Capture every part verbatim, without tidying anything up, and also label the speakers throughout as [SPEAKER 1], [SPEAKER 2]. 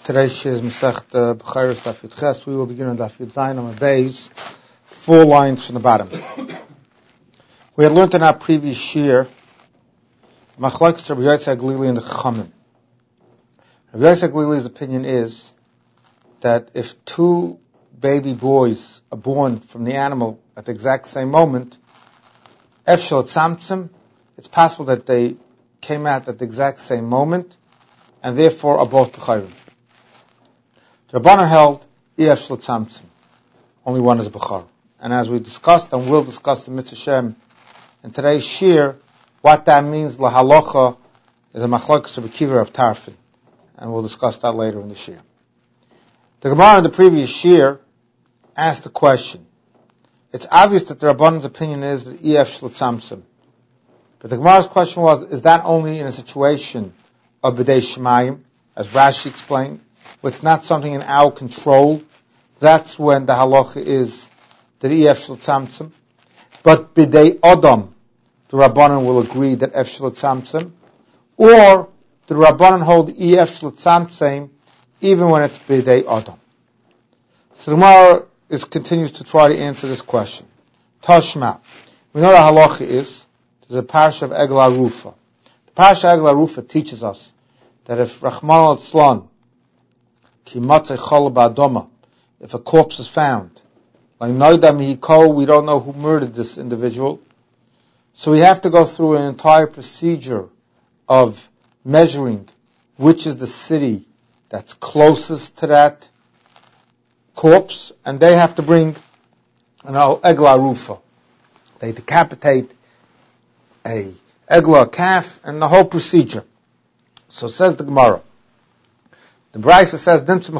[SPEAKER 1] Today's shir is Masechta B'chayros Daf Yud Ches. We will begin on Daf Yud Zayin on the base, four lines from the bottom. We had learned in our previous shir Machlokes Rabbi Yotzei HaGlili and the Chachamim. Rabbi Yotzei HaGlili's opinion is that if two baby boys are born from the animal at the exact same moment, Efshel Tzamtzim, it's possible that they came out at the exact same moment, and therefore are both B'chayrim. The Rabbanan held Ef Shel Tzamtzim, only one is B'char. And as we discussed and will discuss in Mitzvah Shem in today's shir, what that means lahalocha is a machlokes Rabbi Akiva of Tarfin, and we'll discuss that later in the shir. The Gemara in the previous shir asked the question. It's obvious that the Rabbanan's opinion is that Ef Shel Tzamtzim, but the Gemara's question was: is that only in a situation of B'dei Shemayim, as Rashi explained? It's not something in our control. That's when the halacha is that Ef Shel Tzamtzim. But B'dei Adam, the Rabbanan will agree that Ef Shel Tzamtzim, or the Rabbanan hold Ef Shel Tzamtzim even when it's B'dei Adam. So the Gemara is continues to try to answer this question. Tashma, we know the halacha is there's a parsha of Eglah Rufa. The parsha of Eglah Rufa teaches us that if Rachman al-Tzlan Ki matzei chol ba'adoma, if a corpse is found, like noida mihiko, we don't know who murdered this individual. So we have to go through an entire procedure of measuring which is the city that's closest to that corpse, and they have to bring an eglah rufa. They decapitate a eglah calf, and the whole procedure. So says the Gemara. The Brisa says,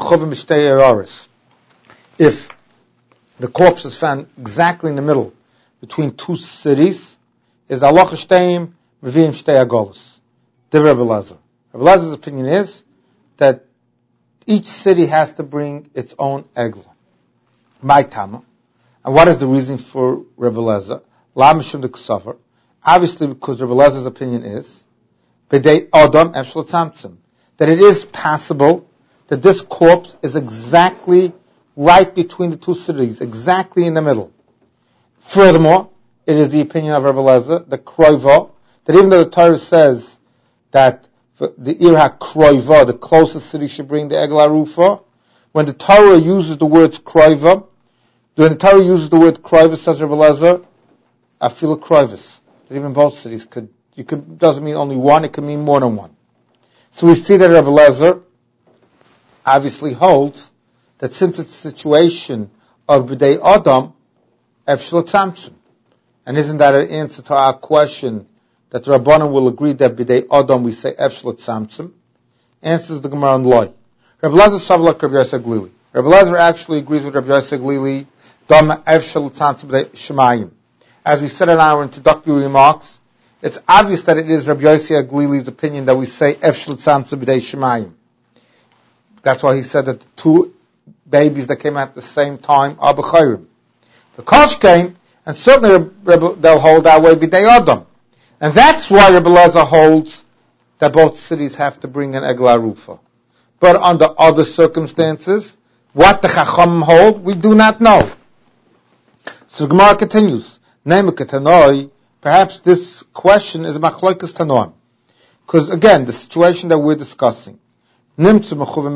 [SPEAKER 1] if the corpse is found exactly in the middle between two cities, is Allah Shteim Mevim Shtei Agolos. The Rebbe Lezer. Rebbe Lezer's opinion is that each city has to bring its own eglah. My Tama. And what is the reason for Rebbe Lezer? La Mishum de Ksavar. Obviously, because Rebbe Lezer's opinion is B'dei Adam Ef Shel Tzamtzim, that it is possible that this corpse is exactly right between the two cities, exactly in the middle. Furthermore, it is the opinion of Rebbe Lezer, the Kroiva, that even though the Torah says that the Ir HaKroiva, the closest city, should bring the Eglah Rufa, when the Torah uses the words Kroiva, when the Torah uses the word Kroiva, says Rebbe Lezer, Afilu Kroivus, that even both cities could, you could, doesn't mean only one, it could mean more than one. So we see that Rebbe Lezer obviously holds that since it's a situation of B'dei Adam, Ef Shel Tzamtzim. And isn't that an answer to our question that the Rabbanan will agree that B'dei Adam we say Ef Shel Tzamtzim? Answers the Gemara on Loi. Rebbe Lezer Savlak Rabbi Yotzei HaGlili. Rebbe Lezer actually agrees with Rabbi Yotzei HaGlili, Dam Ef Shel Tzamtzim B'dei Shemayim. As we said in our introductory remarks, it's obvious that it is Rabbi Yotzei HaGlili's opinion that we say Ef Shel Tzamtzim B'dei Shemayim. That's why he said that the two babies that came out at the same time are B'chayrim. The Kosh came, and certainly they'll hold that way B'dei Adam. And that's why Rebbe Lezer holds that both cities have to bring an Eglah Rufa. But under other circumstances, what the Chacham hold, we do not know. So the Gemara continues. Perhaps this question is a machlokes tanoim. Because again, the situation that we're discussing, if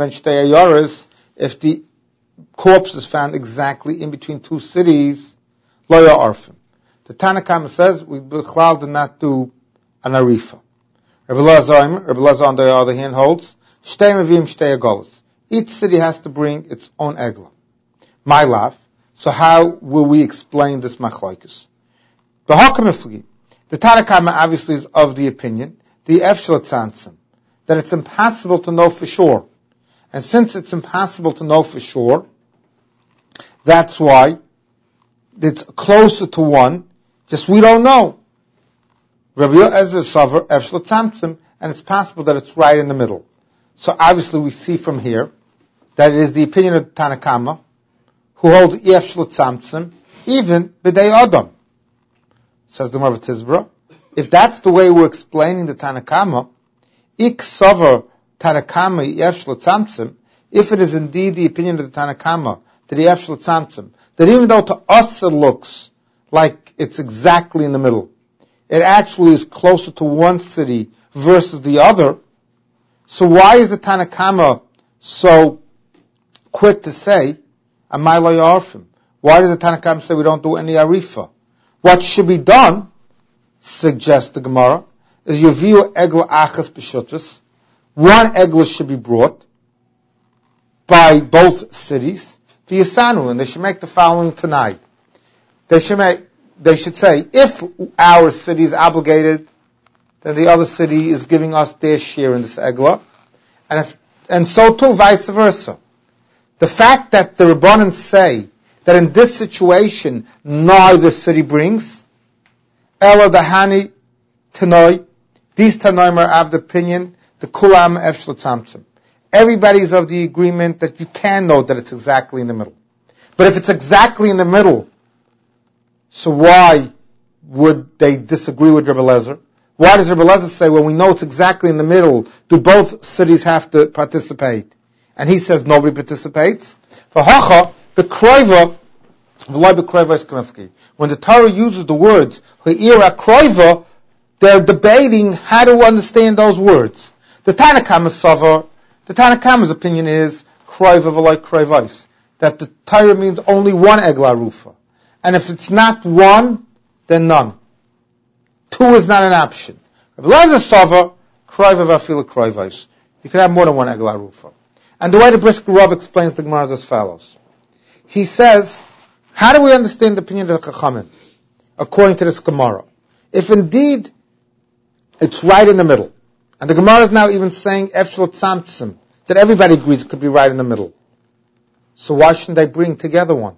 [SPEAKER 1] the corpse is found exactly in between two cities, lo ya'arfim. The Tanna Kama says we b'chlal did not do an arifa. Rebbe Lezer, Rebbe Lezer on the other hand holds shtei mevim shtei agolos. Each city has to bring its own eglah. My lav. So how will we explain this machlokes? The Tanna Kama obviously is of the opinion the Ef Shel Tzamtzim, that it's impossible to know for sure. And since it's impossible to know for sure, that's why it's closer to one, just we don't know. Rabbi Eliezer Savar Ef Shel Tzamtzim, and it's possible that it's right in the middle. So obviously we see from here that it is the opinion of Tanna Kama, who holds Ef Shel Tzamtzim, even B'dei Adam. Says the Gemara Tizbra, if that's the way we're explaining the Tanna Kama, Ik Savar Tanna Kama Ef Shel Tzamtzim, if it is indeed the opinion of the Tanna Kama, that the Efshel Tzamtzum, that even though to us it looks like it's exactly in the middle, it actually is closer to one city versus the other, so why is the Tanna Kama so quick to say, Amay lo yarfim? Why does the Tanna Kama say we don't do any arifa? What should be done, suggests the Gemara, is Yaviu Egla Achas B'Shutus. One Egla should be brought by both cities, V'Yasanu, and they should make the following tonight. They should make, they should say, if our city is obligated, then the other city is giving us their share in this Egla, and if, and so too, vice versa. The fact that the Rabbanan say that in this situation, neither city brings, Ela Dahani Tanoi, these Tanoim are of the opinion, the Kulam Efshel Tzamtzum. Everybody's of the agreement that you can know that it's exactly in the middle. But if it's exactly in the middle, so why would they disagree with Rebbe Lezer? Why does Rebbe Lezer say, when we know it's exactly in the middle, do both cities have to participate? And he says nobody participates. For Hacha, the Kroiva, when the Torah uses the words Ha'ira Kroiva, they're debating how to understand those words. The Tanna Kama Sava, the Tanna Kama's opinion is Kroiva v'loi Kroivais, that the Torah means only one Egla Rufa. And if it's not one, then none. Two is not an option. Rebbe Lezer Sava, Kroiva v'afila Kroivais. You can have more than one Egla Rufa. And the way the Brisker Rav explains the Gemara is as follows. He says, how do we understand the opinion of the Chachamim, according to this Gemara? If indeed it's right in the middle, and the Gemara is now even saying Efshel Tzamtzum, that everybody agrees it could be right in the middle, so why shouldn't they bring together one?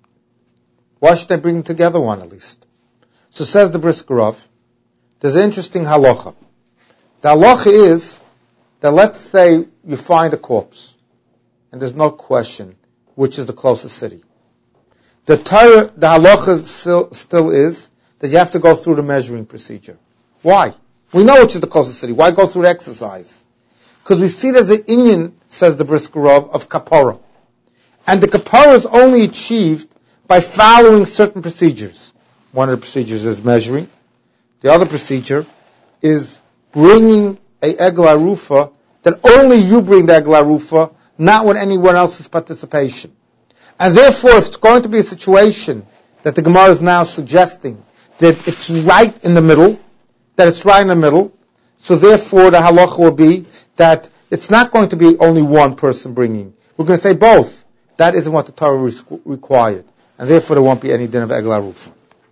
[SPEAKER 1] Why should they bring together one at least? So says the Brisker Rav, there's an interesting halacha. The halacha is that let's say you find a corpse, and there's no question which is the closest city. The Torah, the halacha still, still is that you have to go through the measuring procedure. Why? We know which is the closest city. Why go through the exercise? Because we see there's an inyan, says the Brisker Rav, of kapara. And the kapara is only achieved by following certain procedures. One of the procedures is measuring. The other procedure is bringing a egla rufa, that only you bring the egla rufa, not with anyone else's participation. And therefore, if it's going to be a situation that the Gemara is now suggesting that it's right in the middle, that it's right in the middle, so therefore the halacha will be that it's not going to be only one person bringing. We're going to say both. That isn't what the Torah re- required. And therefore there won't be any din of egla rufa.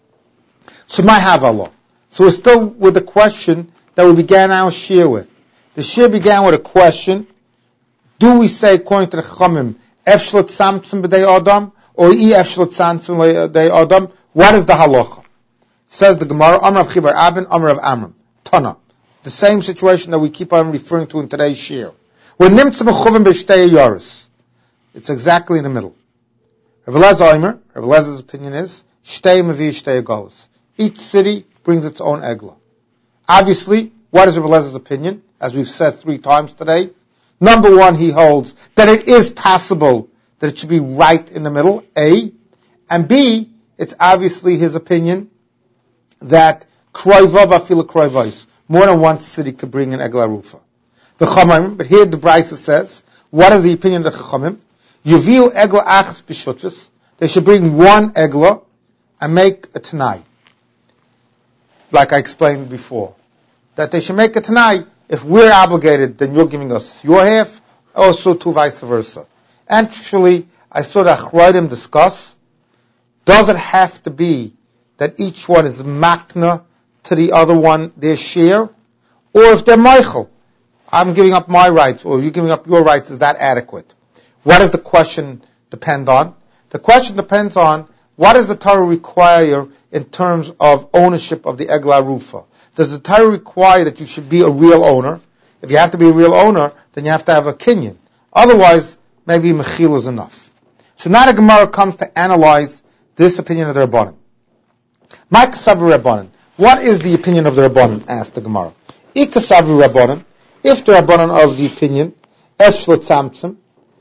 [SPEAKER 1] So my havala. So we're still with the question that we began our shir with. The shir began with a question, do we say according to the Chachamim, Efshel Tzamtzum b'dei Adam, or I Efshel Tzamtzum b'dei Adam? What is the halacha? Says the Gemara, Amar of Chibar Abin, Amar of Amram, Tana. The same situation that we keep on referring to in today's shir. When Nimtz b'chuvim b'shtei yaris, it's exactly in the middle. Rebbe Lezer Omer, Rebbe Lezer's opinion is, Shtei mevi shtei golos. Each city brings its own egla. Obviously, what is Rebbe Lezer's opinion? As we've said three times today, number one, he holds that it is possible that it should be right in the middle, A, and B, it's obviously his opinion that kroiva v'afila kroivais, more than one city could bring an egla rufa. The Chachamim, but here the Brisa says, what is the opinion of the Chachamim? Yuviu egla achas b'shutvus, they should bring one egla and make a tanai. Like I explained before. That they should make a tanai. If we're obligated, then you're giving us your half, also to vice versa. Actually, I saw the Achroidim discuss, does it have to be that each one is makna to the other one their share? Or if they're Michael, I'm giving up my rights, or you're giving up your rights, is that adequate? What does the question depend on? The question depends on, what does the Torah require in terms of ownership of the Egla Rufa? Does the Torah require that you should be a real owner? If you have to be a real owner, then you have to have a kinyan. Otherwise, maybe mechil is enough. So now the Gemara comes to analyze this opinion of the Rabbanan. My kasavu Rabbanan. What is the opinion of the Rabbanan? Asked the Gemara. I kasavu Rabbanan. If the Rabbanan of the opinion, Efshel Tzamtzum,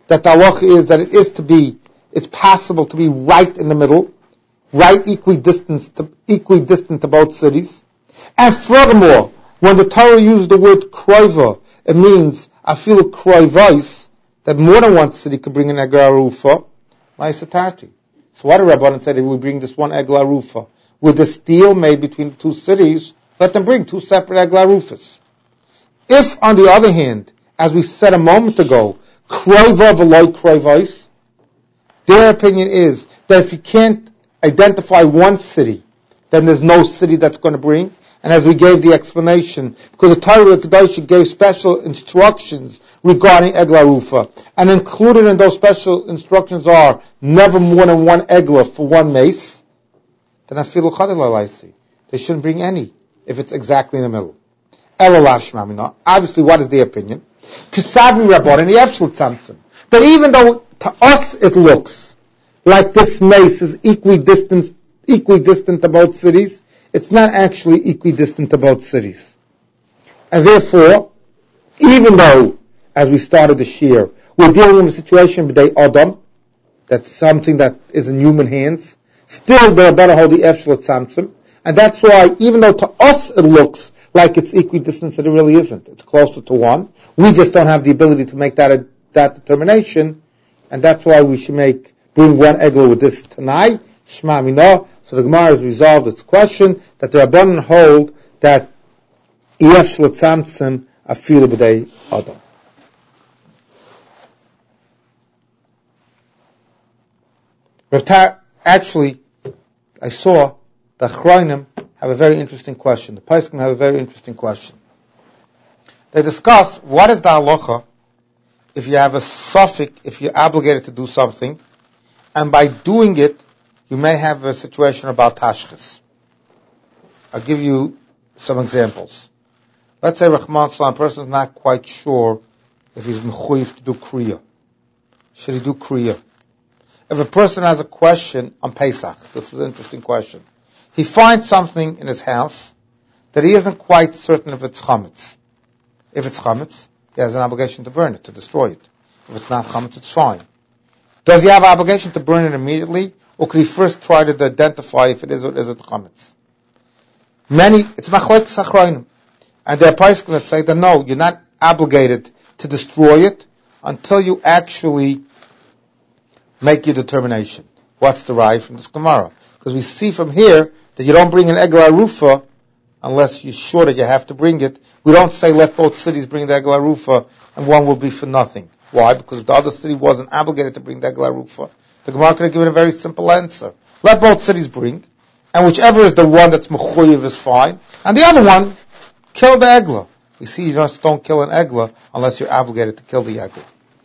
[SPEAKER 1] that the halacha is that it is to be, it's possible to be right in the middle, right equidistant to, equidistant to both cities. And furthermore, when the Torah uses the word kroiva, it means I feel a kroivais, that more than one city could bring an egla rufa, ma'asatarti. So what did Rabbanan say? If we bring this one egla rufa, with the deal made between the two cities, let them bring two separate egla rufas. If, on the other hand, as we said a moment ago, kroiva v'loy kroivais, their opinion is that if you can't identify one city, then there's no city that's going to bring. And as we gave the explanation, because the Torah Kedosh gave special instructions regarding egla rufa, and included in those special instructions are never more than one egla for one mace, then afilu chadil alaisi. They shouldn't bring any if it's exactly in the middle. Elalav shmamina. Obviously, what is the opinion? Kisavi Rabban and the Efshel Tzamtzum. That even though to us it looks like this mace is equidistant, equidistant to both cities, it's not actually equidistant to both cities. And therefore, even though, as we started this year, we're dealing with a situation b'dei Adam, that's something that is in human hands, still the Rabban hold the Efshel Tzamtzum, and that's why, even though to us it looks like it's equidistant, it really isn't. It's closer to one. We just don't have the ability to make that a, that determination, and that's why we should make bring one egla with this Tanai, Shema Minah. So the Gemara has resolved its question that the Rabbanan hold that Ef Shletzamtzim Afilu B'dei Adam. Actually, I saw the Achronim have a very interesting question. The Poskim have a very interesting question. They discuss what is the halacha if you have a suffix, if you're obligated to do something, and by doing it, you may have a situation about tashchis. I'll give you some examples. Let's say Rahman Salam, a person is not quite sure if he's mechuyev to do kriya. Should he do kriya? If a person has a question on Pesach, this is an interesting question. He finds something in his house that he isn't quite certain if it's chametz. If it's chametz, he has an obligation to burn it, to destroy it. If it's not chametz, it's fine. Does he have an obligation to burn it immediately, or could he first try to identify if it is or isn't chametz? Many, it's machlokes achronim, and there are poskim that say that no, you're not obligated to destroy it until you actually make your determination. What's derived from this Gemara? Because we see from here that you don't bring an egla rufa unless you're sure that you have to bring it. We don't say let both cities bring the egla rufa and one will be for nothing. Why? Because if the other city wasn't obligated to bring the egla rufa, the Gemara could have given a very simple answer. Let both cities bring, and whichever is the one that's mechuyev is fine, and the other one, kill the egla. You see, you just don't kill an egla unless you're obligated to kill the egla.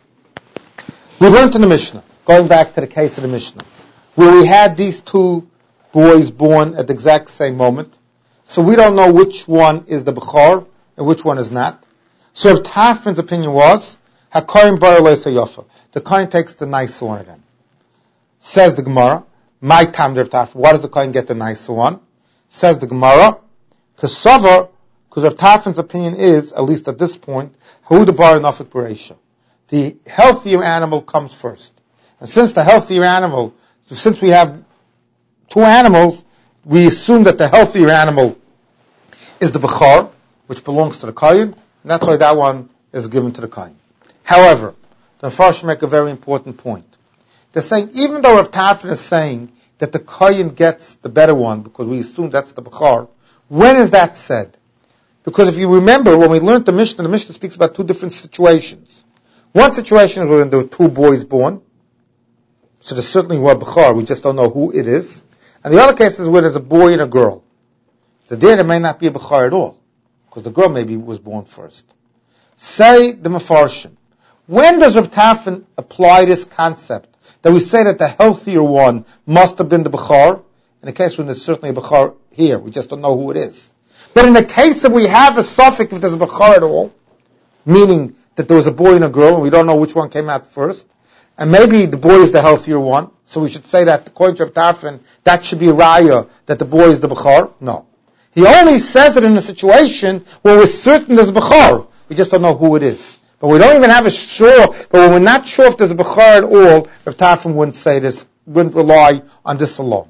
[SPEAKER 1] We learned in the Mishnah, going back to the case of the Mishnah, where we had these two boys born at the exact same moment. So we don't know which one is the Bechor and which one is not. So Reb Tarfon's opinion was, HaKoyin Bar Leisa Yofa. The Kohen takes the nicer one of them. Says the Gemara, my time Reb Tarfon, why does the Kohen get the nicer one? Says the Gemara, Kesover, because Reb Tarfon's opinion is, at least at this point, Hu the Bar Nafik Bereisha. The healthier animal comes first. And since the healthier animal, since we have two animals, we assume that the healthier animal is the Bechor, which belongs to the Kohen, and that's why that one is given to the Kohen. However, the Mepharshim make a very important point. They're saying, even though Rav Tarfon is saying that the Kohen gets the better one, because we assume that's the Bechor, when is that said? Because if you remember, when we learned the Mishnah, the Mishnah speaks about two different situations. One situation is when there were two boys born, so there's certainly one Bechor, we just don't know who it is. And the other case is where there's a boy and a girl. The there may not be a Bechor at all, because the girl maybe was born first. Say the Mefarshim. When does Rav Tarfon apply this concept that we say that the healthier one must have been the Bechor? In the case when there's certainly a Bechor here, we just don't know who it is. But in the case that we have a suffix if there's a Bechor at all, meaning that there was a boy and a girl and we don't know which one came out first, and maybe the boy is the healthier one, so we should say that according to Rav Tarfon, that should be a raya that the boy is the Bechor? No. He only says it in a situation where we're certain there's a Bechor. We just don't know who it is. But we don't even have a sure, but when we're not sure if there's a Bechor at all, Rav Tarfon wouldn't say this, wouldn't rely on this alone.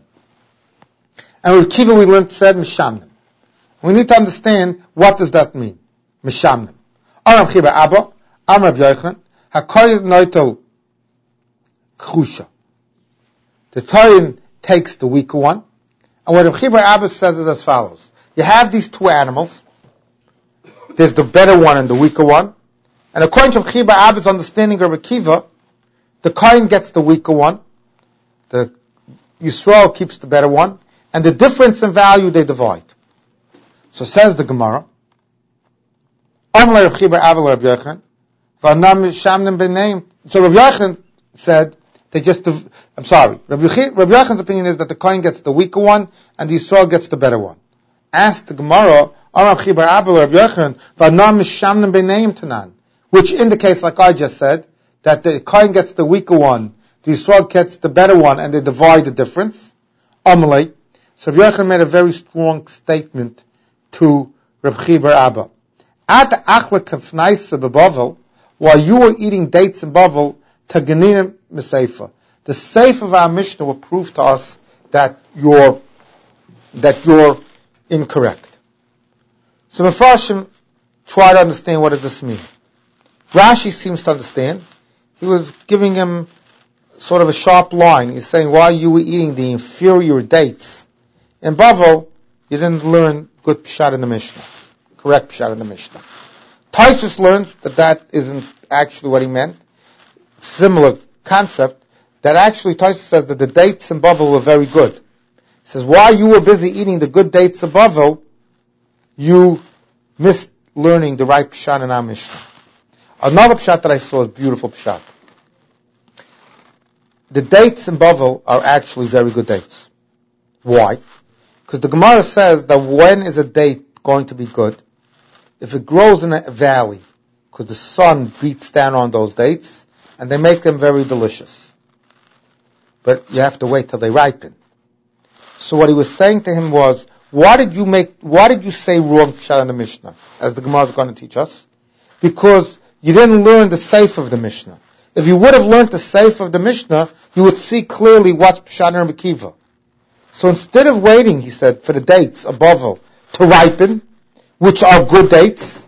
[SPEAKER 1] And with Kiva we learned said Mishamnim. We need to understand what does that mean. Mishamnim. Aram Chiba Abba, Am Rav Yochanan, HaKoy Noitel Chusha. The Toyin takes the weaker one, and what Rav Chiba Abba says is as follows. You have these two animals, there's the better one and the weaker one, and according to Rav Chiba Abba's understanding of Akiva, the Kohen gets the weaker one, the Yisrael keeps the better one, and the difference in value they divide. So says the Gemara, Amalei Rav Chiba Abba Rav Yochanan, V'anam Shamnim b'neim. So Rav Yochanan said, they just, I'm sorry, Rav Yochanan's opinion is that the Kohen gets the weaker one, and the Yisrael gets the better one. Asked the Gemara, Aram Chibar Abel Rav Yochanan, V'anam Shamnim b'neim Tanan, which indicates, like I just said, that the Kohen gets the weaker one, the Yisrael gets the better one, and they divide the difference. Amalei. So Rav Yochanan made a very strong statement to Rav Chibar Abba. At the Achla Kafnaisa b'Bavel, while you were eating dates in Bavel, Taganinim Meseifa. The Seif of our Mishnah will prove to us that you're, that you're incorrect. So Mefarshim try to understand what does this mean. Rashi seems to understand. He was giving him sort of a sharp line. He's saying, while you were eating the inferior dates in Bavel, you didn't learn good pshat in the Mishnah. Correct pshat in the Mishnah. Taisus learns that that isn't actually what he meant. Similar concept, that actually Taisus says that the dates in Bavel were very good. He says, while you were busy eating the good dates of Bavel, you missed learning the right pshat in our Mishnah. Another pshat that I saw is beautiful pshat. The dates in Bavel are actually very good dates. Why? Because the Gemara says that when is a date going to be good? If it grows in a valley, because the sun beats down on those dates, and they make them very delicious. But you have to wait till they ripen. So what he was saying to him was, why did you make, why did you say wrong pshat in the Mishnah, as the Gemara is going to teach us? Because you didn't learn the seif of the Mishnah. If you would have learned the seif of the Mishnah, you would see clearly what's pshat in Rabbi Kiva. So instead of waiting, he said, for the dates of Bavel to ripen, which are good dates,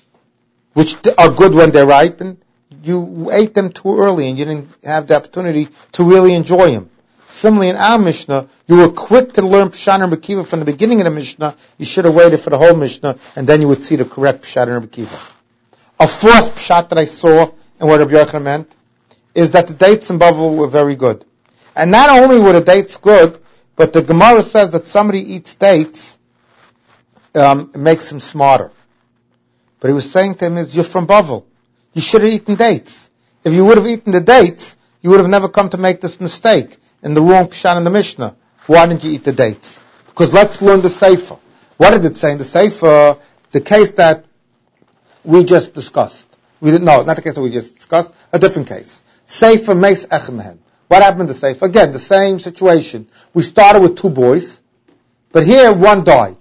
[SPEAKER 1] which are good when they ripen, you ate them too early and you didn't have the opportunity to really enjoy them. Similarly, in our Mishnah, you were quick to learn Pshat and Rabbi Kiva from the beginning of the Mishnah. You should have waited for the whole Mishnah, and then you would see the correct Pshat and Rabbi Kiva. A fourth Pshat that I saw, and what Rabbi Yochanan meant, is that the dates in Bavel were very good. And not only were the dates good, but the Gemara says that somebody eats dates, um, it makes him smarter. But he was saying to him, is you're from Bavel. You should have eaten dates. If you would have eaten the dates, you would have never come to make this mistake in the wrong Pshat in the Mishnah. Why didn't you eat the dates? Because let's learn the Sefer. What did it say in the Sefer? The case that we just discussed. We didn't know, not the case that we just discussed, a different case. Sefer Meis Echem Mehen. What happened to Sefer? Again, the same situation. We started with two boys, but here one died.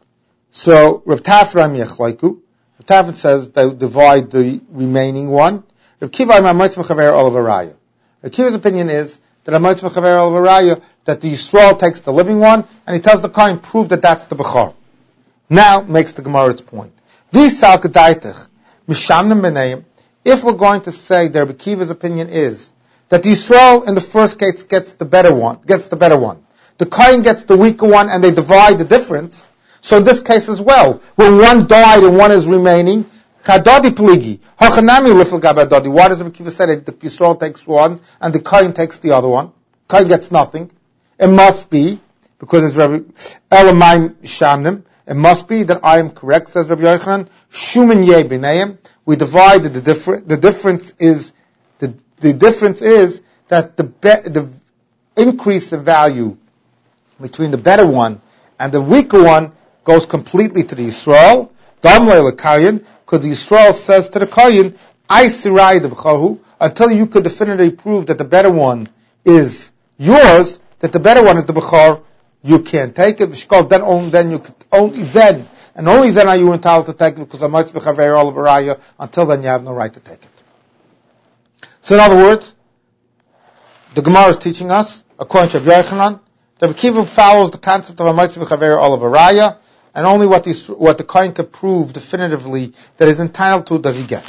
[SPEAKER 1] So, Rav Tarfon Yechlaiku, Rav Tarfon says they divide the remaining one. Rav Kiva Amoitz Mechaver Olav Araya. Rav Kiva's opinion is that Amoitz Mechaver Olav Araya, that the Yisrael takes the living one, and he tells the Kohen, prove that that's the Bechor. Now, makes the Gemara its point. V'sal Kedaitich, Mishamnim B'neim, if we're going to say that Rav Kiva's opinion is that the Yisrael in the first case gets the better one, gets the better one. The Kohen gets the weaker one, and they divide the difference. So in this case as well, when one died and one is remaining, Chadodi pligi, Hachanami lifel gabadodi. Why does Rabbi Kiva say that the Yisrael takes one and the Kohen takes the other one? Kohen gets nothing. It must be, because it's Rabbi Elamai Shamnim, it must be that I am correct, says Rabbi Yochanan, Shumin Yeh B'neim. We divided the difference. The difference is the the difference is that the be, the increase in value between the better one and the weaker one goes completely to the Yisrael. Damlei l'Kayin, because the Yisrael says to the Kayin, I sirai the b'chahu, until you could definitively prove that the better one is yours, that the better one is the b'char, you can't take it. Then only then you could only then and only then are you entitled to take it because a mitzvah chaver all of a raya. Until then, you have no right to take it. So, in other words, the Gemara is teaching us, according to Rabbi Yochanan, that Rabbi Akiva follows the concept of a mitzvah chaver all of a raya, and only what the what the kohen can prove definitively that is entitled to does he get.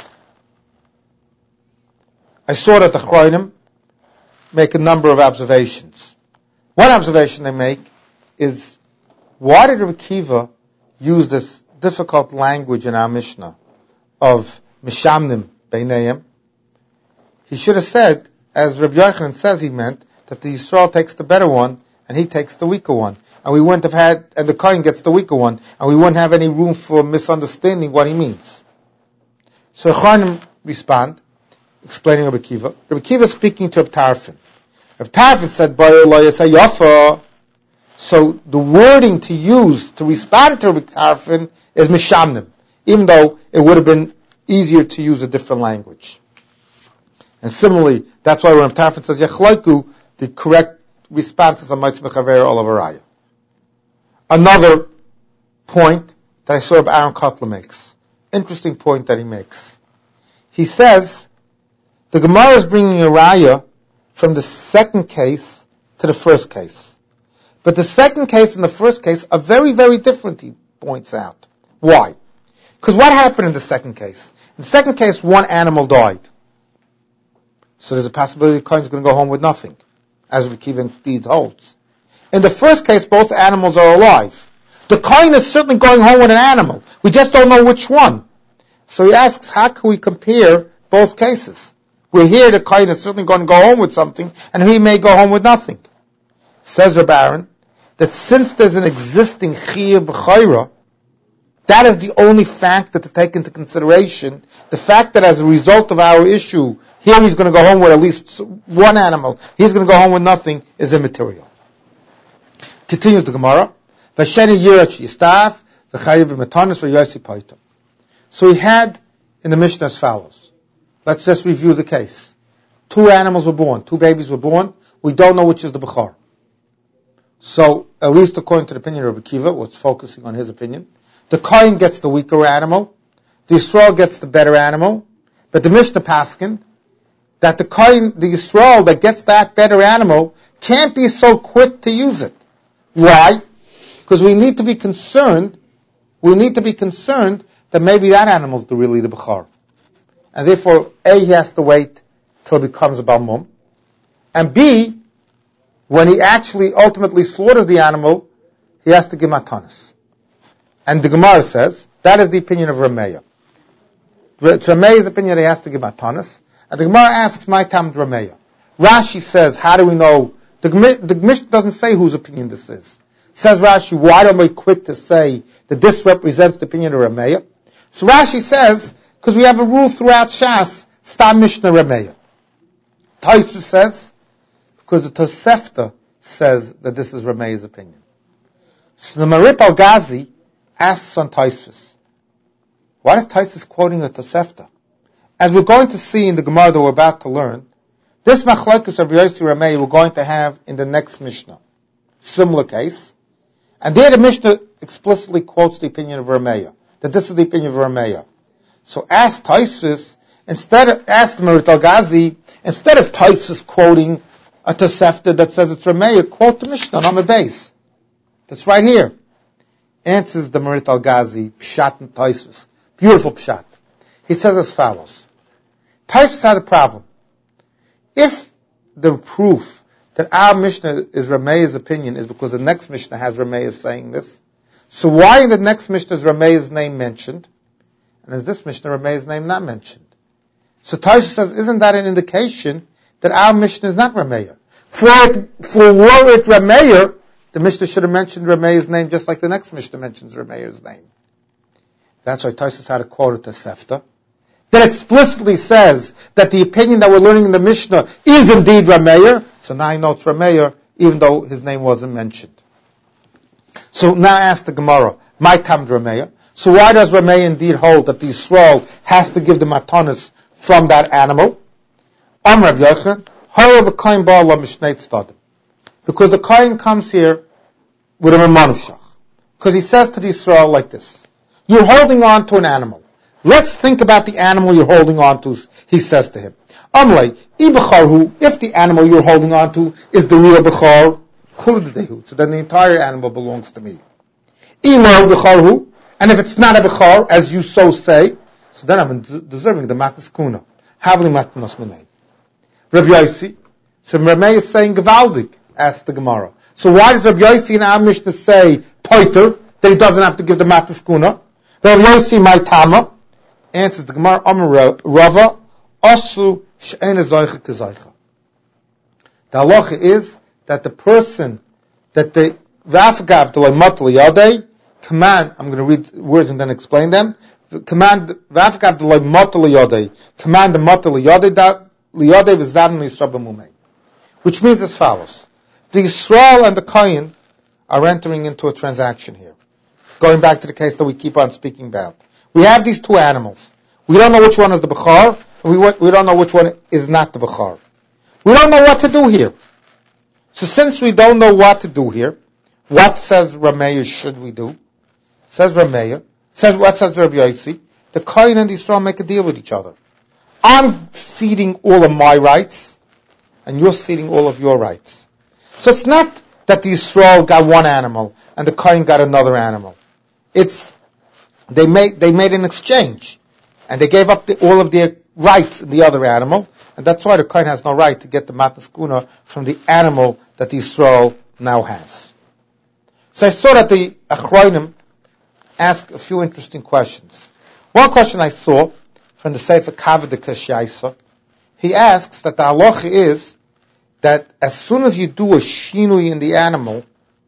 [SPEAKER 1] I saw that the Chroinim make a number of observations. One observation they make is, why did Rabbi Akiva use this difficult language in our Mishnah of Mishamnim Beinayim? He should have said, as Rabbi Yochanan says he meant, that the Yisrael takes the better one and he takes the weaker one. And we wouldn't have had, and the Kohen gets the weaker one, and we wouldn't have any room for misunderstanding what he means. So Chroinim respond, explaining Rabbi Akiva. Rabbi Akiva is speaking to Rabbi Tarfon. Rabbi Tarfon said, Bayer lo yaseh yafa. So the wording to use to respond to Rabbi Tarfon is Mishamnim, even though it would have been easier to use a different language. And similarly, that's why when Rabbi Tarfon says Yachloiku, the correct response is a mitzvah chaver all of a raya. Another point that I saw Rabbi Aaron Kotler makes, interesting point that he makes. He says, the Gemara is bringing a raya from the second case to the first case. But the second case and the first case are very, very different, he points out. Why? Because what happened in the second case? In the second case, one animal died. So there's a possibility the Kohen's going to go home with nothing, as Rabbi Akiva indeed holds. In the first case, both animals are alive. The Kohen is certainly going home with an animal. We just don't know which one. So he asks, how can we compare both cases? We're here, the Kohen is certainly going to go home with something, and he may go home with nothing. Says Rabbi Aaron, that since there's an existing chiyuv b'chayra, that is the only fact that to take into consideration. The fact that as a result of our issue, here he's going to go home with at least one animal, he's going to go home with nothing, is immaterial. Continues the Gemara. So he had in the Mishnah as follows. Let's just review the case. Two animals were born, two babies were born. We don't know which is the Bechor. So, at least according to the opinion of Rabbi Akiva, was focusing on his opinion, the Kohen gets the weaker animal, the Yisrael gets the better animal, but the Mishnah paskin that the Kohen, the Yisrael that gets that better animal can't be so quick to use it. Why? Because we need to be concerned, we need to be concerned that maybe that animal is really the Bechor. And therefore, A, he has to wait till it becomes a Balmum, and B, when he actually ultimately slaughters the animal, he has to give matanis. And the Gemara says, that is the opinion of Rameya. Rameya's opinion that he has to give matanis. And the Gemara asks, my tam Rameya. Rashi says, how do we know? The, the Mishnah doesn't say whose opinion this is. Says Rashi, why don't we quick to say that this represents the opinion of Rameya? So Rashi says, because we have a rule throughout Shas, Stam Mishnah Rameya. Tosfos says, because the Tosefta says that this is Rameya's opinion. So the Marit al-Ghazi asks on Tosfos, why is Tosfos quoting a Tosefta? As we're going to see in the Gemara that we're about to learn, this machlokes of Yossi Rameya we're going to have in the next Mishnah. Similar case. And there the Mishnah explicitly quotes the opinion of Rameya, that this is the opinion of Rameya. So ask Tosfos, instead of, ask the Marit al-Ghazi, instead of Tosfos quoting a Tosefta that says it's Rameya, quote the Mishnah on the base. That's right here. Answers the Marit al-Ghazi, Pshat and Tosfos. Beautiful Pshat. He says as follows. Tosfos had a problem. If the proof that our Mishnah is Rameya's opinion is because the next Mishnah has Rameya saying this, so why in the next Mishnah is Rameya's name mentioned? And is this Mishnah Rameya's name not mentioned? So Tosfos says, isn't that an indication that our Mishnah is not Rameya? For it, for were it Rameya, the Mishnah should have mentioned Rameya's name just like the next Mishnah mentions Rameya's name. That's why Tosfos had to quote a Tosefta that explicitly says that the opinion that we're learning in the Mishnah is indeed Rameya. So now I know it's Rameya, even though his name wasn't mentioned. So now ask the Gemara, my tam Rameya. So why does Rameya indeed hold that the Yisrael has to give the matanis from that animal? Am Rabbi Yochanan, harav a kohen ba'ala mishnei tzadim. Because the kohen comes here with a manushach. Because he says to the Yisrael like this, You're holding on to an animal. Let's think about the animal you're holding on to, he says to him. Amlay, ibacharhu, if the animal you're holding on to is the real bechar, kuldehu, so then the entire animal belongs to me. Ilo becharhu, and if it's not a bechar, as you so say, so then I'm deserving the matnas kuna. Havli matnas minay. Rabbi Yossi, so Rameh is saying Gevaldik, asks the Gemara. So why does Rabbi Yossi in our Mishnah say poiter, that he doesn't have to give the matnas kuna? Rabbi Yossi my tama, answers the Gemara, Amar Rava, Asu she'ena zoicha kezoicha. The halacha is that the person, that the v'afgav the loymatul yadei, command, I'm going to read words and then explain them, command, v'afgav the loymatul yadei, command the matul yadei, liyadei v'zadin l'yisra b'mumei. Which means as follows. The Yisrael and the Kohen are entering into a transaction here. Going back to the case that we keep on speaking about. We have these two animals. We don't know which one is the Bechar, and we, we don't know which one is not the Bechar. We don't know what to do here. So since we don't know what to do here, what says Rameya should we do? Says Rameya, says what says Rabbi Yossi? The Kohen and the Yisrael make a deal with each other. I'm ceding all of my rights, and you're ceding all of your rights. So it's not that the Yisrael got one animal, and the Kohen got another animal. It's, they made, they made an exchange, and they gave up the, all of their rights in the other animal, and that's why the Kohen has no right to get the matnas kuna from the animal that the Yisrael now has. So I saw that the Achronim asked a few interesting questions. One question I saw from the Sefer Kavod Kashaisa, he asks that the halacha is that as soon as you do a shinui in the animal,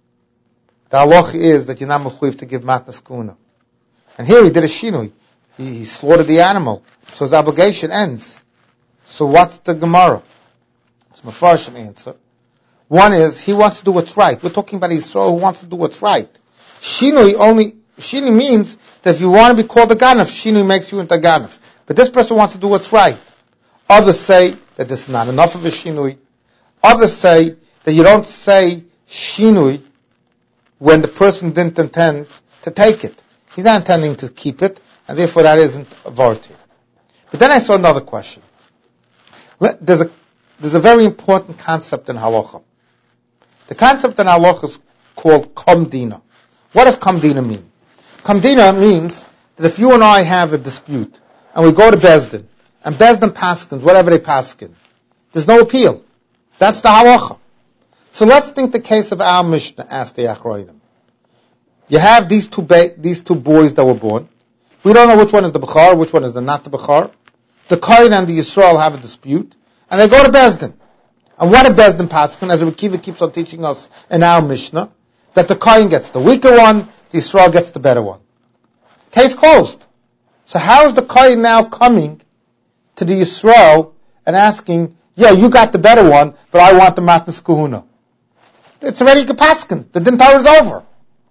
[SPEAKER 1] the halacha is that you're not mechuyev to give matnas kuna. And here he did a shinui. He, he slaughtered the animal, so his obligation ends. So what's the Gemara? It's a Mefarshim answer. One is, he wants to do what's right. We're talking about Yisrael who wants to do what's right. Shinui only, Shinui means that if you want to be called a Ganef, Shinui makes you into a Ganef. But this person wants to do what's right. Others say that this is not enough of a Shinui. Others say that you don't say Shinui when the person didn't intend to take it. He's not intending to keep it, and therefore that isn't a Vartir. But then I saw another question. There's a, there's a very important concept in Halacha. The concept in Halacha is called Kamdina. What does Kamdina mean? Kamdina means that if you and I have a dispute, and we go to Bezdin, and Bezdin paskins, whatever they paskin, there's no appeal. That's the halacha. So let's think the case of our Mishnah, asked the Achroinim. You have these two ba- these two boys that were born. We don't know which one is the Bechar, which one is the not the Bechar. The Kohen and the Yisrael have a dispute, and they go to Bezdin. And what did Bezdin paskin, as Rabbi Kiva keeps on teaching us in our Mishnah, that the Kohen gets the weaker one, the Yisrael gets the better one. Case closed. So how is the Kohen now coming to the Yisrael and asking, yeah, you got the better one, but I want the matnas kahuna? It's already kapaskin. The din Torah is over.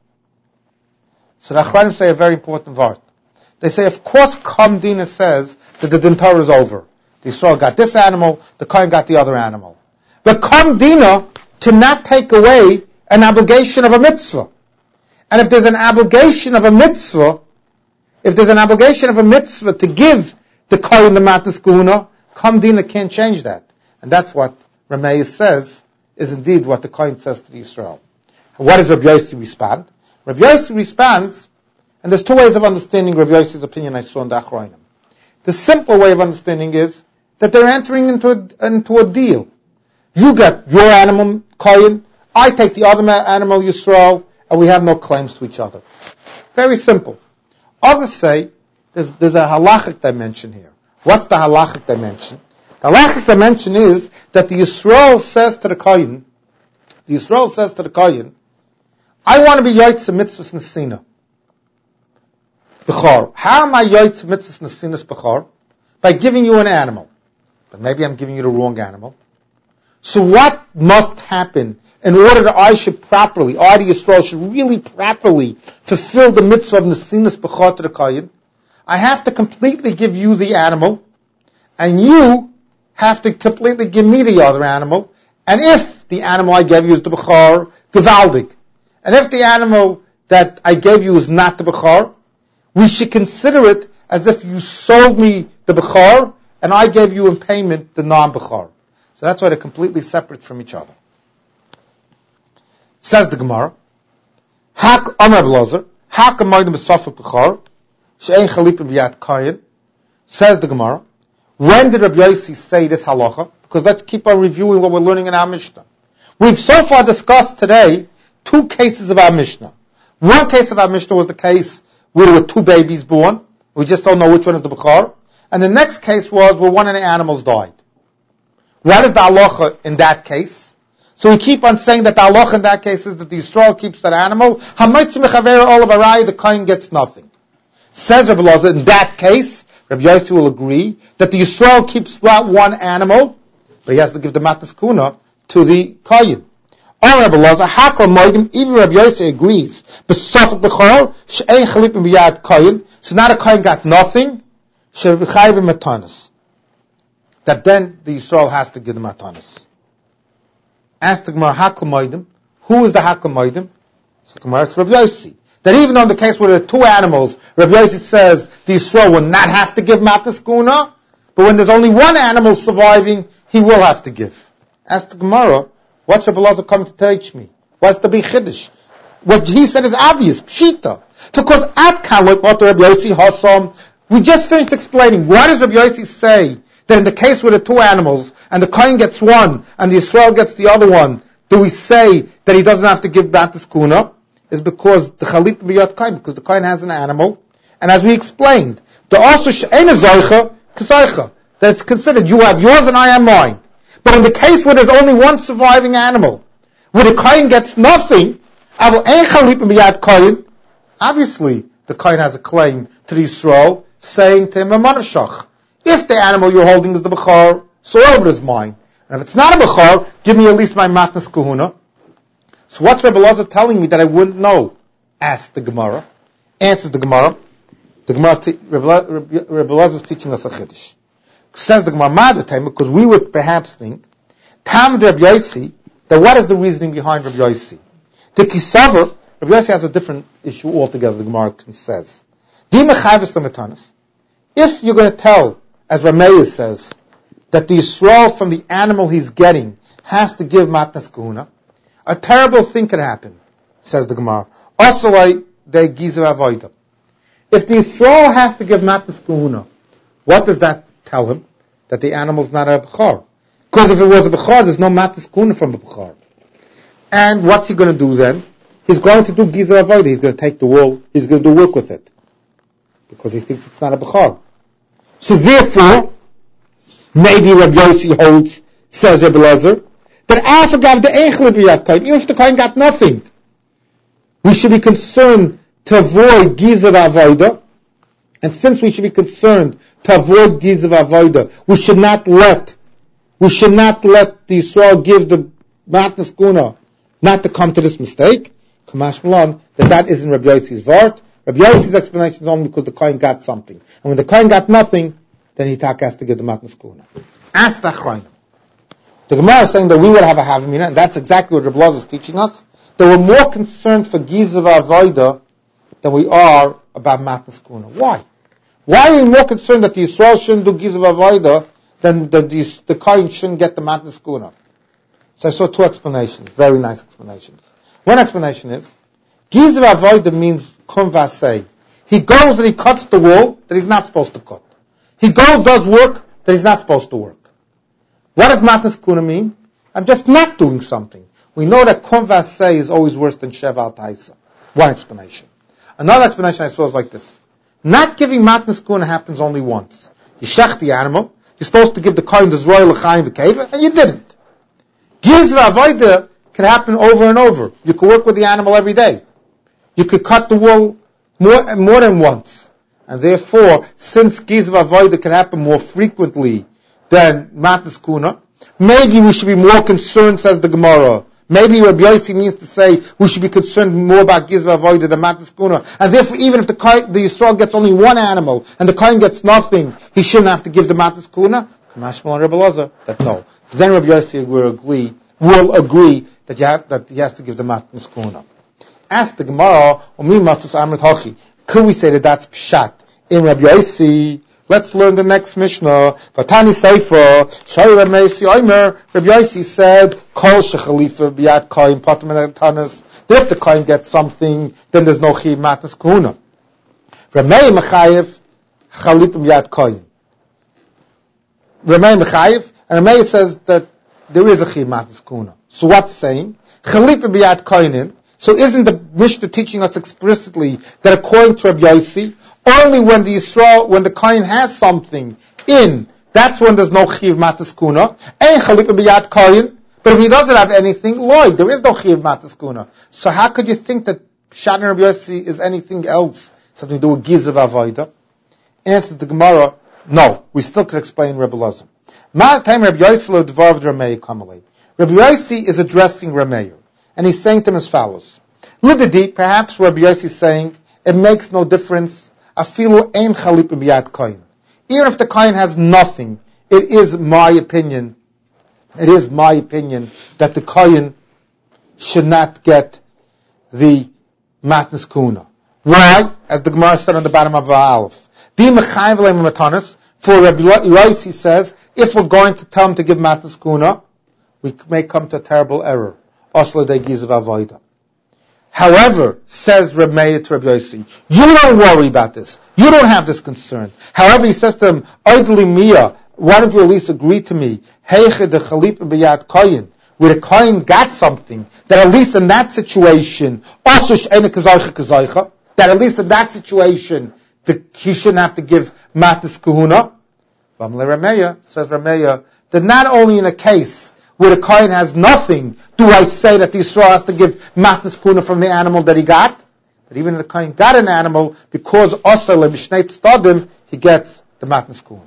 [SPEAKER 1] So the Achronim say a very important word. They say, of course, Kamdina says that the din Torah is over. The Yisrael got this animal, the Kohen got the other animal. But Kamdina cannot take away an obligation of a mitzvah. And if there's an obligation of a mitzvah, if there's an obligation of a mitzvah to give the Kohen the matnas kahuna, Kamdina can't change that. And that's what Rameya says is indeed what the Kohen says to the Yisrael. And what does Rabbi Yossi respond? Rabbi Yossi responds, and there's two ways of understanding Rabbi Yossi's opinion I saw in the Achronim. The simple way of understanding is that they're entering into a, into a deal. You get your animal, Kohen, I take the other animal, Yisrael, and we have no claims to each other. Very simple. Others say there's, there's a halachic dimension here. What's the halachic dimension? The halachic dimension is that the Yisrael says to the Kohen, the Yisrael says to the Kohen, I want to be Yoitz Mitzvahs Nesina. Bechor. How am I Yoitz Mitzvahs Nesinas Bechor? By giving you an animal. But maybe I'm giving you the wrong animal. So what must happen in order that I should properly, I, the Yisrael, should really properly fulfill the mitzvah of Nesinas Bechor to the Kohen? I have to completely give you the animal, and you have to completely give me the other animal. And if the animal I gave you is the Bechor, Gevaldig. And if the animal that I gave you is not the Bechor, we should consider it as if you sold me the Bechor, and I gave you in payment the non-Bechor. So that's why they're completely separate from each other. Says the Gemara, Hak Amar Blazer, Hak Amaydim B'Safek Bechor, She'ein Chalipim B'Yad Kayin. Says the Gemara, when did Rabbi Yossi say this halacha? Because let's keep on reviewing what we're learning in our Mishnah. We've so far discussed today two cases of our Mishnah. One case of our Mishnah was the case where there were two babies born. We just don't know which one is the Bechor. And the next case was where one of the animals died. What is the halacha in that case? So we keep on saying that the halacha in that case is that the Yisrael keeps that animal. Hamaitz mechaver all of Arai, the Kohen gets nothing. Says Rabbi Elazar, in that case, Rabbi Yossi will agree that the Yisrael keeps that one animal, but he has to give the Matas Kuna to the Kohen. Or Rabbi Elazar, Hakal Moedim, even Rabbi Yossi agrees, B'Safek Bechor, She'ein Chalipim B'Yad Kohen, so now the Kohen got nothing, She'v'chayvim Matanis. That then the Yisrael has to give the Matanis. Ask the Gemara, Hakal Moedim, who is the Hakal Moedim? So the Gemara, it's Rabbi Yossi. That even on the case where there are two animals, Rabbi Yossi says the Yisrael will not have to give Matas Kuna, but when there's only one animal surviving, he will have to give. Ask the Gemara, what's Rabbi Elazar coming to teach me? What's the big chiddush? What he said is obvious, pshita. Because at Kalot, what Rabbi Yossi Hassam, we just finished explaining, what does Rabbi Yossi say? That in the case where the two animals, and the Kohen gets one, and the Yisrael gets the other one, do we say that he doesn't have to give Matas Kuna? Is because the Chalip B'Yad Kohen, because the Kohen has an animal, and as we explained, the also She'ena Zoicha, K'Zoicha, that it's considered, you have yours and I have mine. But in the case where there's only one surviving animal, where the Kohen gets nothing, obviously the Kohen has a claim to the Yisrael, saying to him, Amanashach, if the animal you're holding is the Bechor, so all of it is mine. And if it's not a Bechor, give me at least my Matnas Kahuna. So what's Rabbi Elazar telling me that I wouldn't know? Ask the Gemara. Answers the Gemara. The Gemara, te- Rabbi Elazar is teaching us a chiddush. Says the Gemara, Ma'ad time, because we would perhaps think, Tam Rabbi Yossi, that what is the reasoning behind Rabbi Yossi? The Kisaver, Rabbi Yossi has a different issue altogether, the Gemara says. If you're going to tell, as Rameya says, that the Yisrael from the animal he's getting has to give Matnas Kahuna, a terrible thing could happen, says the Gemara. Asalai de Gizav Avoida. If the Yisrael has to give Matnas Kahuna, what does that tell him? That the animal's not a Bechor. Because if it was a Bechor, there's no Matnas Kahuna from a Bechor. And what's he going to do then? He's going to do Gizav Avoida. He's going to take the wool, he's going to do work with it. Because he thinks it's not a Bechor. So therefore, maybe Rabbi Yossi holds, says Rabbi Elazar, that after Gav the Eichel B'Yad Kohen, even if the Kohen got nothing, we should be concerned to avoid Gizav Avoida. And since we should be concerned to avoid Gizav Avoida, we should not let, we should not let the Yisrael give the Matnas Kuna not to come to this mistake. Kamash Malan, that that isn't Rabbi Yossi's vart. Rabbi Yossi's explanation is only because the Kohen got something. And when the Kohen got nothing, then he has to give the Matnas Kuna. Ask the Achronim. The Gemara is saying that we would have a Havamina, and that's exactly what Rabbi Elazar is teaching us, that we're more concerned for Gizav Avoida than we are about Matnas Kuna. Why? Why are we more concerned that the Yisrael shouldn't do Gizav Avoida than that the, the Kohen shouldn't get the Matnas Kuna? So I saw two explanations, very nice explanations. One explanation is, Gizav Avoida means Kum Vasei. He goes and he cuts the wool that he's not supposed to cut. He goes, does work that he's not supposed to work. What does Matnas Kuna mean? I'm just not doing something. We know that Kum Vasei is always worse than Shev Al Taisa. One explanation. Another explanation I saw is like this. Not giving Matnas Kuna happens only once. You shech the animal, you're supposed to give the Kohen the Zroy L'chaim V'Keva, and you didn't. Gizav Avoida can happen over and over. You could work with the animal every day. You could cut the wool more, more than once. And therefore, since Gizav Avoida can happen more frequently than Matnas Kuna, maybe we should be more concerned, says the Gemara. Maybe Rabbi Yossi means to say we should be concerned more about Gizav Avoida than Matnas Kuna. And therefore, even if the, the Yisrael gets only one animal and the Kohen gets nothing, he shouldn't have to give the Matnas Kuna. Kamashmal and Rabbi Elazar, that no. Then Rabbi Yossi will agree, will agree that, you have, that he has to give the Matnas Kuna. Ask the Gemara, Omi Matzus Amrit Hachi. Could we say that that's pshat in Rabbi Yossi? Let's learn the next Mishnah. Vatani Seifa, Shai Rabbi Yossi Omer, Rabbi Yossi said, Kol shechalifa biyat koyin patam tanas. If the koyin gets something, then there's no chiv matnas kahuna. Ramei mechayev chalipa biyat koyin. Ramei mechayev, and Ramei says that there is a chiv matnas kahuna. So what's saying? Chalipa biyat koyin. So isn't the Mishnah teaching us explicitly that according to Rabbi Yossi, only when the Yisrael, when the kohen has something in, that's when there's no chiv matas kuna. Ein chalipa b'yad kohen. But if he doesn't have anything, loy, there is no chiv matas kuna. So how could you think that Pshat and Rabbi Yossi is anything else? Something to do with gizav avodah? Answers the Gemara, no. We still could explain Rebbe Lazar. Ma time Rabbi Yossi lo dvar v'Ramei kamalei. Rabbi Yossi is addressing Ramei, and he's saying to him as follows: Lidadi, perhaps Rabbi Yossi is saying it makes no difference. Afilu ein chalipa b'yad kohen. Even if the kohen has nothing, it is my opinion. It is my opinion that the kohen should not get the matnas kuna. Why? As the Gemara said on the bottom of Aleph. Di mechayim v'leim matanas. For Rabbi Yossi says, if we're going to tell him to give matnas kuna, we may come to a terrible error. Oslo de gizav avodah. However, says Reb Meir to Rabbi Yossi, you don't worry about this. You don't have this concern. However, he says to him, Oidli Mia, why don't you at least agree to me? Heiche de chalipa b'yad koyin, where the koyin got something, that at least in that situation, also she'ene kazaycha kazaycha, that at least in that situation, the, he shouldn't have to give matis kahuna. Vamle Reb Meir, says Reb Meir, that not only in a case where the kohen has nothing, do I say that the Yisrael has to give matnas kuna from the animal that he got? But even if the kohen got an animal, because also le mishnei tzadim, he gets the matnas kuna.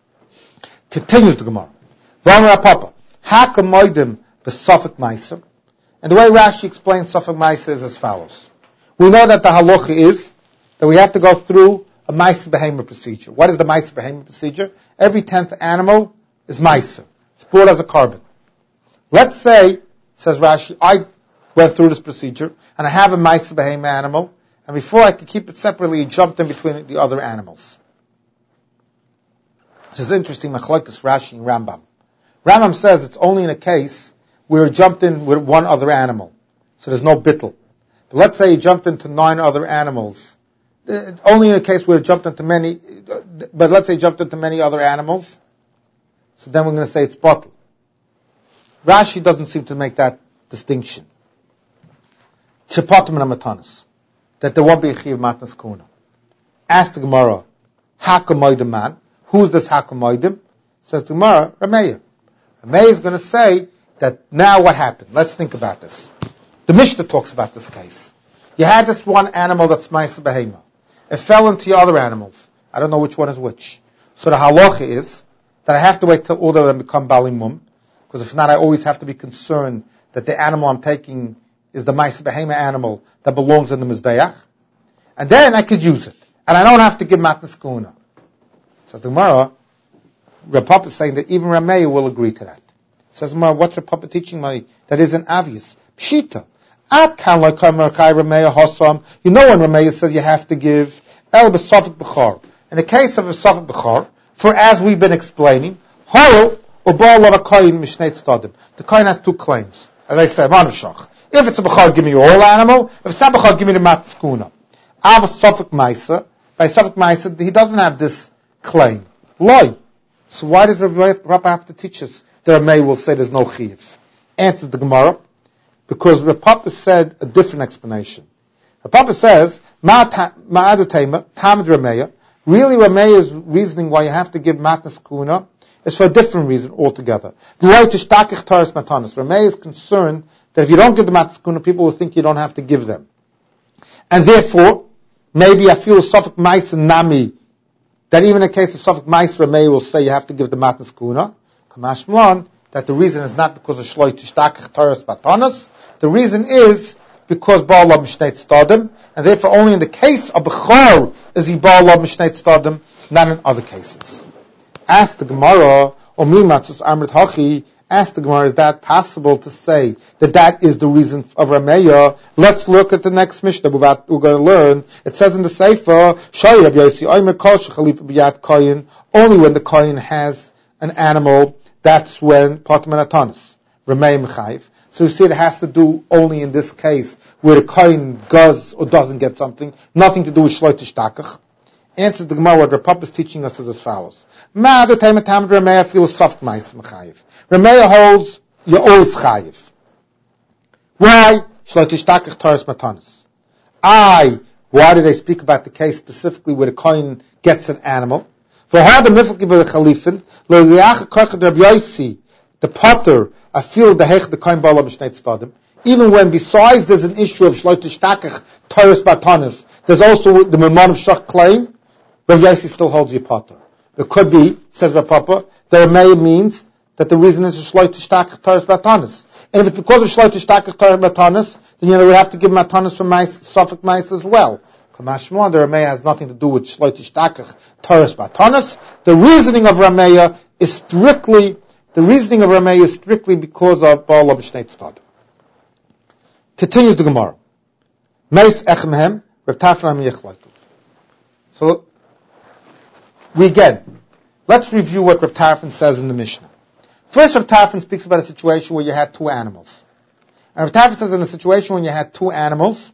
[SPEAKER 1] Continues the Gemara. V'amar Papa, hakamoidim b'sofek ma'aser. And the way Rashi explains sofek ma'aser is as follows. We know that the halacha is that we have to go through a ma'aser behemoth procedure. What is the ma'aser behemoth procedure? Every tenth animal is ma'aser. It's brought as a carbon. Let's say, says Rashi, I went through this procedure, and I have a ma'aser behemoth animal, and before I could keep it separately, he jumped in between the other animals. Which is interesting, Machlokes Rashi and Rambam. Rambam says it's only in a case where he jumped in with one other animal, so there's no bittul. But let's say he jumped into nine other animals. It's only in a case where he jumped into many, but let's say he jumped into many other animals, so then we're going to say it's bottle. Rashi doesn't seem to make that distinction. Shepatim and Matanas. That there won't be a chiv matnas kuna. Ask the Gemara, Hakamoidim man. Who's this Hakamoidim? Says the Gemara, Rameya. Rameya is going to say that now what happened? Let's think about this. The Mishnah talks about this case. You had this one animal that's ma'aser behema. It fell into your other animals. I don't know which one is which. So the halacha is that I have to wait till all of them become balimum. Because if not, I always have to be concerned that the animal I'm taking is the ma'aser behema animal that belongs in the mizbeach, and then I could use it, and I don't have to give matnas kuna. So the Gemara, Reb Papa is saying that even Rameya will agree to that. Says Gemara, what's Reb Papa teaching me that isn't obvious? Pshita. At kan like Rameya Hosam. You know when Rameya says you have to give el b'sofek b'chor. In the case of a sofek b'chor, for as we've been explaining, hol. The kohen has two claims. As I said, if it's a b'char, give me your whole animal. If it's not b'char, give me the matnas kuna. Av sofek ma'aser. By sofek ma'aser, he doesn't have this claim. Loi. So why does Rabbi Papa have to teach us that Ramei will say there's no chiv? Answers the Gemara, because Rabbi Papa said a different explanation. Rabbi Papa says, ma'adu tema, tamid Rameya. Really, Rameya's reasoning why you have to give matnas kuna is for a different reason altogether. Ramei is concerned that if you don't give the matnas kuna, people will think you don't have to give them. And therefore, maybe I feel sofek ma'aser nami, that even in case of sofek ma'aser, Ramei will say you have to give the matnas kuna. Kamashmon, that the reason is not because of shloi tishtakich taras matanas. The reason is because ba'alav mishnei tzadim, and therefore only in the case of b'chor is he ba'alav mishnei tzadim, not in other cases. Ask the Gemara, Omi Matzus Amrit Hachi, Ask the Gemara, is that possible to say that that is the reason of Rameya? Let's look at the next Mishnah we're, about, we're going to learn. It says in the Sefer, only when the Kohen has an animal, that's when Potem and Atanis. Rameya Mechayiv. So you see it has to do only in this case where the Kohen does or doesn't get something, nothing to do with Shloi Tishtachach. Answers the Gemara, what Rav Papa is teaching us is as follows. Ma'ad Taim Tam Rameya feels soft mais Mechayiv. Rameya holds you're always chayiv. Why? Shloi Tishtachach Taras Matanis. I. Why did I speak about the case specifically where the Kohen gets an animal? For how the miflki by the Chalifin, lo liach kochad Rabbi Yossi, the potter, I feel the hech the Kohen ba'ala b'shnei tzvadim. Even when besides there's an issue of Shloi Tishtachach Taras Matanis, there's also the Mammon of Shach claim. Rabbi Yossi still holds your potter. It could be, says Rav Papa, that Rameya means that the reason is Shloi Tishtachach Taras Matanis. And if it's because of Shloi Tishtachach Taras Matanis, then you know we have to give Matanis from mais, Suffolk mais as well. Kamashmon, the Rameya has nothing to do with Shloi Tishtachach Taras Matanis. The reasoning of Rameya is strictly, the reasoning of Rameya is strictly because of Baal B'shnei Tzad. Continues the Gemara. Meis Echmehem, Rav Tarfon Yechlaiku. So, we again, let's review what Rav Tarfon says in the Mishnah. First, Rav Tarfon speaks about a situation where you had two animals. And Rav Tarfon says in a situation when you had two animals,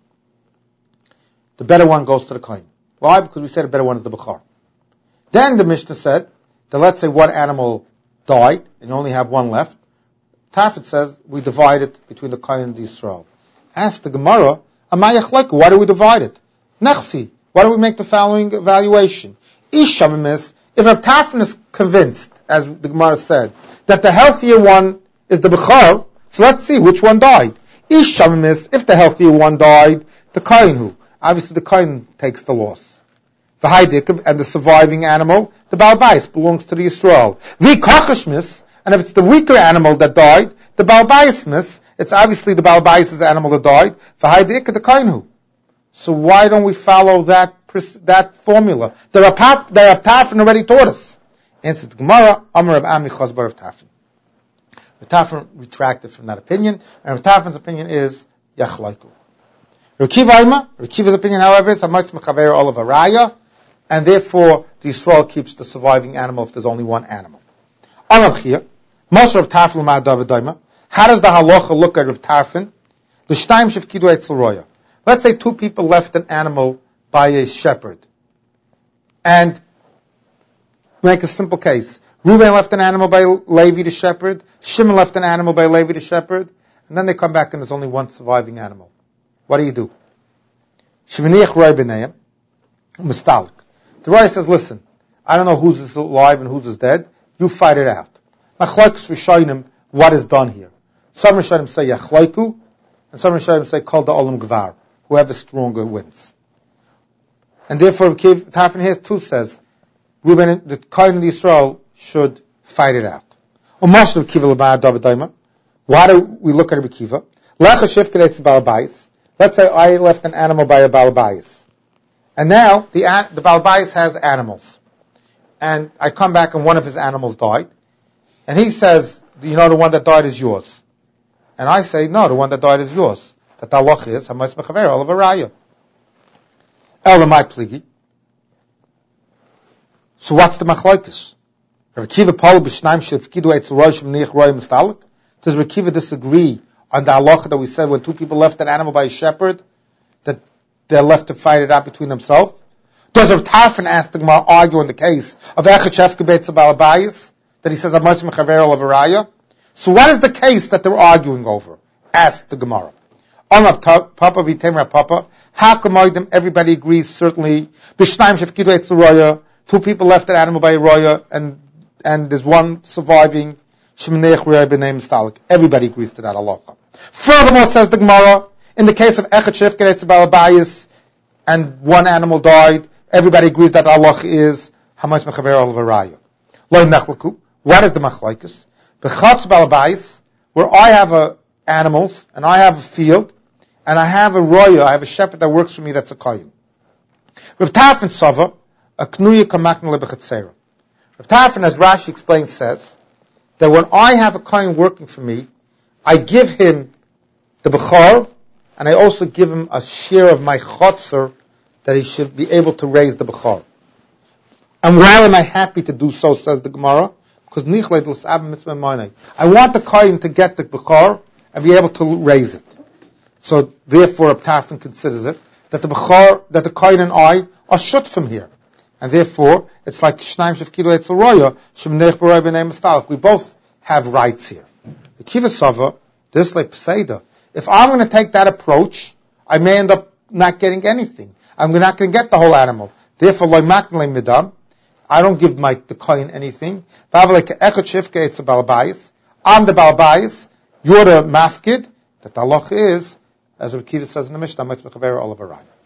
[SPEAKER 1] the better one goes to the Kohen. Why? Because we said the better one is the Bechor. Then the Mishnah said that let's say one animal died and you only have one left. Tarfon says we divide it between the Kohen and the Yisrael. Ask the Gemara, Amayach why do we divide it? Nechsi, why do we make the following evaluation? Ishamimis, if Rav Tarfon is convinced, as the Gemara said, that the healthier one is the Bechor, so let's see which one died. Ishamimis, if the healthier one died, the Kohen who? Obviously the Kohen takes the loss. V'haidik, and the surviving animal, the Baal Bayis, belongs to the Yisrael. V'kachashmis, and if it's the weaker animal that died, the Baal Bayismis, it's obviously the Baal Bayis' animal that died. V'haidik, the Kohen who? So why don't we follow that that formula? The Rav Tarfon already taught us. Answer to Gemara, Amar Rav Ami Chazbar Rav Tarfon. Rav Tarfon retracted from that opinion, and Rav Tarfon's opinion is Yachlaiku. Rav Kiva Ima, Rav Kiva's opinion, however, is Hamatz Mechaver Olav Araya, and therefore the Yisrael keeps the surviving animal if there's only one animal. Amar Chia, Moshe Rav Tarfon Ma'adav Daima. How does the halacha look at Rav Tarfon? L'shtaim shefkidu etzel roya. Let's say two people left an animal by a shepherd. And make a simple case. Reuven left an animal by Levi the shepherd. Shimon left an animal by Levi the shepherd. And then they come back and there's only one surviving animal. What do you do? Sheminiach roi b'neim. Mistalik. The Raya says, listen, I don't know who's is alive and who's is dead. You fight it out. Machlokes Rishonim, what is done here? Some Rishonim say Yachlaiku, and some Rishonim say Kol Da'olam Gvar. Whoever stronger wins. And therefore, Tarfon here too says, Reuven, the Kohen of Yisrael should fight it out. Why do we look at Rabbi Kiva? Let's say I left an animal by a Baal Bayis. And now, the, the Baal Bayis has animals. And I come back and one of his animals died. And he says, you know the one that died is yours. And I say, no, the one that died is yours. That the halach is, Hamas Mechaver, all of a raya. Elamai pligi. So what's the machlokes? Rabbi Kiva Paul b'shnaim shefkidu etzel rosh v'niach roya mistalik. Does Rabbi Kiva disagree on the halacha that we said when two people left an animal by a shepherd, that they're left to fight it out between themselves? Does Rav Tarfon ask the Gemara argue on the case of Echet Shefke Beitza Balabayis, that he says Hamas Mechaver all of a raya? So what is the case that they're arguing over? Ask the Gemara. Papa v'tem Papa. Hakamoidim. Everybody agrees certainly. B'shnaim shefkidu etzel roya. Two people left an animal by a roya, and and there's one surviving. Shemneich roya b'nei mistalik. Everybody agrees to that halacha. Furthermore, says the Gemara, in the case of echet shefkidu etzel balabayis, and one animal died, everybody agrees that halacha is hamas mechaver al v'raya. Lo nechlaku. What is the machlokes? B'chatz balabayis, where I have a animals and I have a field. And I have a roya, I have a shepherd that works for me that's a kohen. Rav Tarfon Sava, a knuya kamakna lebechatzera. Rav Tarfon, as Rashi explains, says that when I have a kohen working for me, I give him the bechor, and I also give him a share of my chotzer that he should be able to raise the bechor. And why am I happy to do so, says the Gemara? Because I want the kohen to get the bechor and be able to raise it. So therefore, Tarfon considers it that the bechor, that the kohen and I are shut from here, and therefore it's like shnaim shefkilu etzel roya shemnech b'roy b'nei mistalik. We both have rights here. The kivasava, this like Peseda. If I'm going to take that approach, I may end up not getting anything. I'm not going to get the whole animal. Therefore, loy maknei midam. I don't give my the kohen anything. I'm the balbayis. You're the mafkid. That the halach is, as Rav Kiva says in the Mishnah, all of a raya.